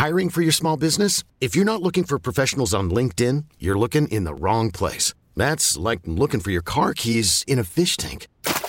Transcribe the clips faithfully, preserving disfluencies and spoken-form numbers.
Hiring for your small business? If you're not looking for professionals on LinkedIn, you're looking in the wrong place. That's like looking for your car keys in a fish tank.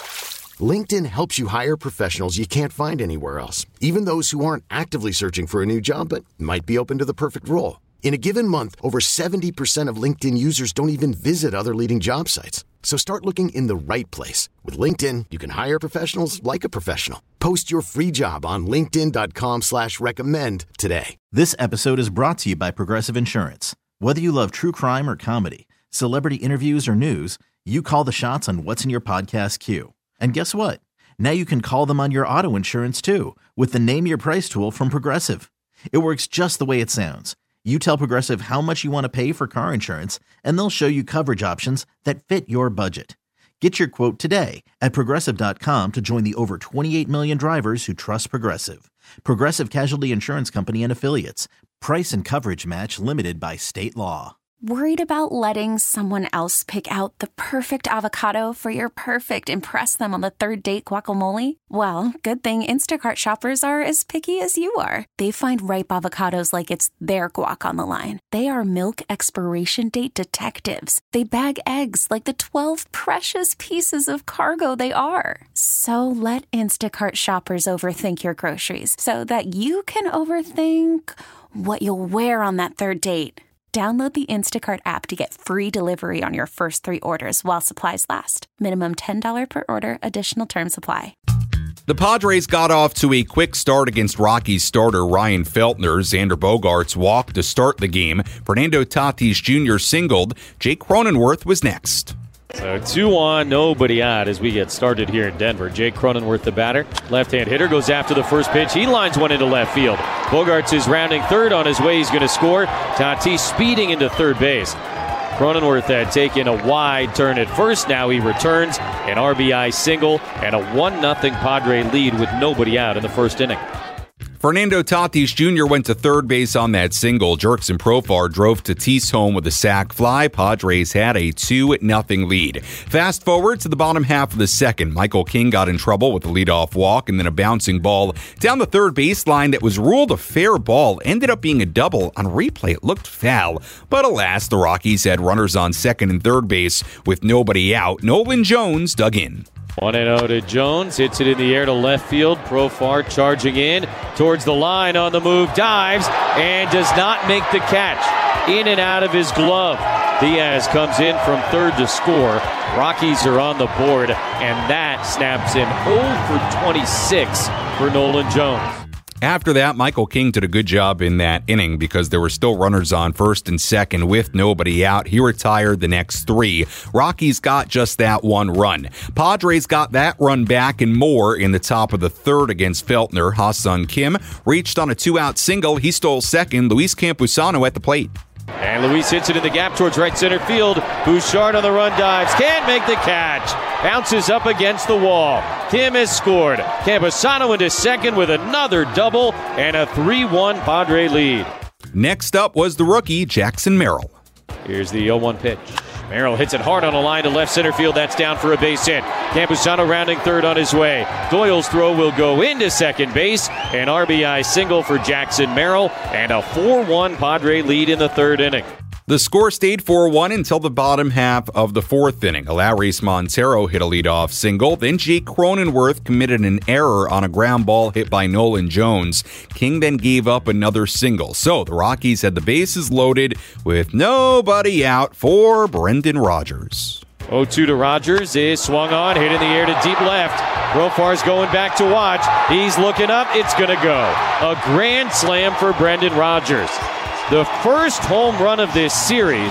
LinkedIn helps you hire professionals you can't find anywhere else, even those who aren't actively searching for a new job but might be open to the perfect role. In a given month, over seventy percent of LinkedIn users don't even visit other leading job sites. So start looking in the right place. With LinkedIn, you can hire professionals like a professional. Post your free job on linkedin dot com slash recommend today. This episode is brought to you by Progressive Insurance. Whether you love true crime or comedy, celebrity interviews or news, you call the shots on what's in your podcast queue. And guess what? Now you can call them on your auto insurance too with the Name Your Price tool from Progressive. It works just the way it sounds. You tell Progressive how much you want to pay for car insurance, and they'll show you coverage options that fit your budget. Get your quote today at Progressive dot com to join the over twenty-eight million drivers who trust Progressive. Progressive Casualty Insurance Company and Affiliates. Price and coverage match limited by state law. Worried about letting someone else pick out the perfect avocado for your perfect impress them on the third date guacamole? Well, good thing Instacart shoppers are as picky as you are. They find ripe avocados like it's their guac on the line. They are milk expiration date detectives. They bag eggs like the twelve precious pieces of cargo they are. So let Instacart shoppers overthink your groceries so that you can overthink what you'll wear on that third date. Download the Instacart app to get free delivery on your first three orders while supplies last. Minimum ten dollars per order. Additional terms apply. The Padres got off to a quick start against Rockies starter Ryan Feltner. Xander Bogaerts walked to start the game. Fernando Tatis Junior singled. Jake Cronenworth was next. So two on, nobody out as we get started here in Denver. Jake Cronenworth, the batter. Left-hand hitter goes after the first pitch. He lines one into left field. Bogaerts is rounding third on his way. He's going to score. Tatis speeding into third base. Cronenworth had taken a wide turn at first. Now he returns. An R B I single and a one nothing Padre lead with nobody out in the first inning. Fernando Tatis Junior went to third base on that single. Jurickson Profar drove Tatis home with a sac fly. Padres had a two nothing lead. Fast forward to the bottom half of the second. Michael King got in trouble with a leadoff walk and then a bouncing ball down the third baseline that was ruled a fair ball. Ended up being a double. On replay, it looked foul. But alas, the Rockies had runners on second and third base with nobody out. Nolan Jones dug in. one and oh to Jones, hits it in the air to left field. Profar charging in towards the line on the move, dives, and does not make the catch. In and out of his glove. Diaz comes in from third to score. Rockies are on the board, and that snaps him oh for twenty-six for Nolan Jones. After that, Michael King did a good job in that inning because there were still runners on first and second with nobody out. He retired the next three. Rockies got just that one run. Padres got that run back and more in the top of the third against Feltner. Ha-Sung Kim reached on a two-out single. He stole second. Luis Campusano at the plate. And Luis hits it in the gap towards right center field. Bouchard on the run dives. Can't make the catch. Bounces up against the wall. Kim has scored. Campusano into second with another double and a three one Padre lead. Next up was the rookie, Jackson Merrill. Here's the oh one pitch. Merrill hits it hard on a line to left center field. That's down for a base hit. Campusano rounding third on his way. Doyle's throw will go into second base. An R B I single for Jackson Merrill and a four one Padre lead in the third inning. The score stayed four one until the bottom half of the fourth inning. Alaris Montero hit a leadoff single. Then Jake Cronenworth committed an error on a ground ball hit by Nolan Jones. King then gave up another single. So the Rockies had the bases loaded with nobody out for Brendan Rodgers. oh two to Rodgers is swung on, hit in the air to deep left. Profar's going back to watch. He's looking up. It's going to go. A grand slam for Brendan Rodgers. The first home run of this series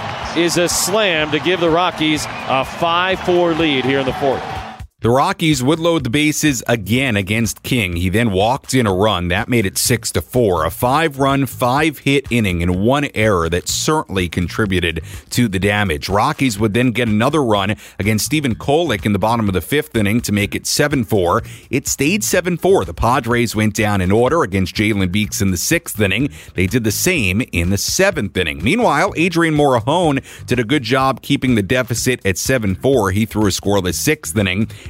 is a slam to give the Rockies a five four lead here in the fourth. The Rockies would load the bases again against King. He then walked in a run. That made it six to four. A five-run, five-hit inning and one error that certainly contributed to the damage. Rockies would then get another run against Stephen Kolek in the bottom of the fifth inning to make it seven four. It stayed seven four. The Padres went down in order against Jalen Beeks in the sixth inning. They did the same in the seventh inning. Meanwhile, Adrian Morejon did a good job keeping the deficit at seven four. He threw a scoreless sixth inning.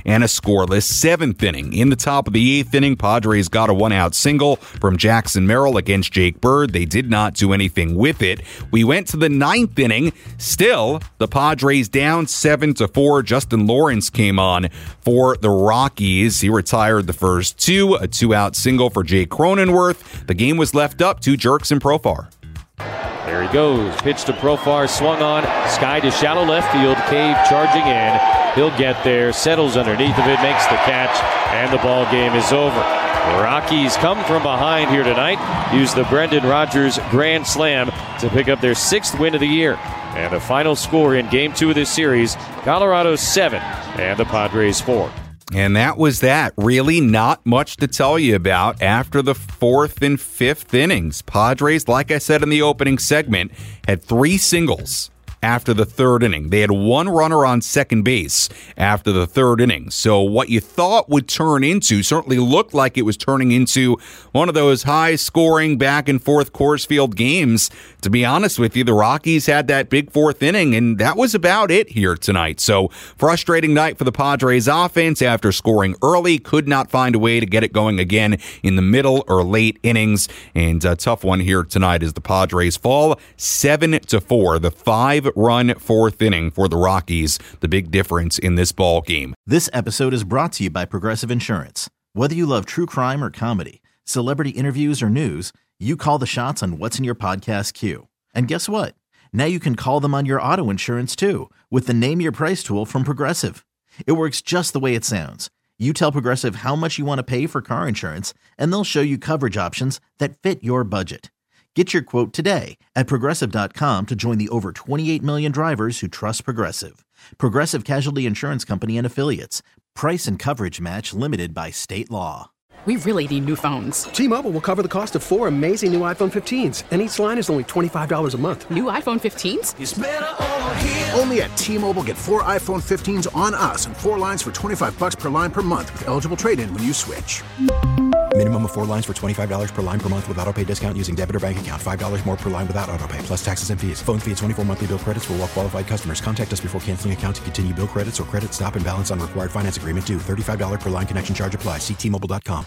and a scoreless seventh inning. In the top of the eighth inning, Padres got a one-out single from Jackson Merrill against Jake Bird. They did not do anything with it. We went to the ninth inning. Still, the Padres down seven to four. Justin Lawrence came on for the Rockies. He retired the first two. A two-out single for Jake Cronenworth. The game was left up to Jurickson Profar. There he goes. Pitch to Profar, swung on. Sky to shallow left field. Cave charging in. He'll get there. Settles underneath of it. Makes the catch. And the ball game is over. The Rockies come from behind here tonight. Use the Brendan Rodgers Grand Slam to pick up their sixth win of the year. And the final score in game two of this series, Colorado seven and the Padres four. And that was that. Really not much to tell you about after the fourth and fifth innings. Padres, like I said in the opening segment, had three singles after the third inning. They had one runner on second base after the third inning. So what you thought would turn into, certainly looked like it was turning into one of those high-scoring back-and-forth Coors Field games. To be honest with you, the Rockies had that big fourth inning, and that was about it here tonight. So frustrating night for the Padres offense after scoring early. Could not find a way to get it going again in the middle or late innings. And a tough one here tonight as the Padres fall seven to four. The five run fourth inning for the Rockies, the big difference in this ball game. This episode is brought to you by Progressive Insurance. Whether you love true crime or comedy, celebrity interviews or news, you call the shots on what's in your podcast queue. And guess what? Now you can call them on your auto insurance too with the Name Your Price tool from Progressive. It works just the way it sounds. You tell Progressive how much you want to pay for car insurance, and they'll show you coverage options that fit your budget. Get your quote today at Progressive dot com to join the over twenty-eight million drivers who trust Progressive. Progressive Casualty Insurance Company and Affiliates. Price and coverage match limited by state law. We really need new phones. T-Mobile will cover the cost of four amazing new iPhone fifteens, and each line is only twenty-five dollars a month. New iPhone fifteens? It's better over here. Only at T-Mobile, get four iPhone fifteens on us and four lines for twenty-five bucks per line per month with eligible trade-in when you switch. Minimum of four lines for twenty-five dollars per line per month with autopay discount using debit or bank account. five dollars more per line without autopay, plus taxes and fees. Phone fee at twenty-four monthly bill credits for well-qualified customers. Contact us before canceling account to continue bill credits or credit stop and balance on required finance agreement due. thirty-five dollars per line connection charge applies. See T Mobile dot com.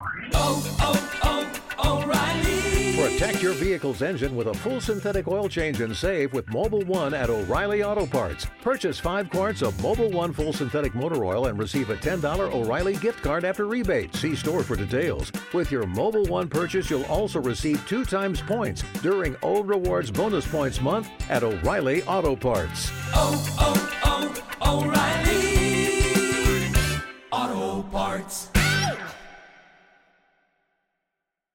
Oh, oh, oh, O'Reilly. Protect your vehicle's engine with a full synthetic oil change and save with Mobil one at O'Reilly Auto Parts. Purchase five quarts of Mobil one full synthetic motor oil and receive a ten dollars O'Reilly gift card after rebate. See store for details. With your Mobil one purchase, you'll also receive two times points during O Rewards Bonus Points Month at O'Reilly Auto Parts. Oh,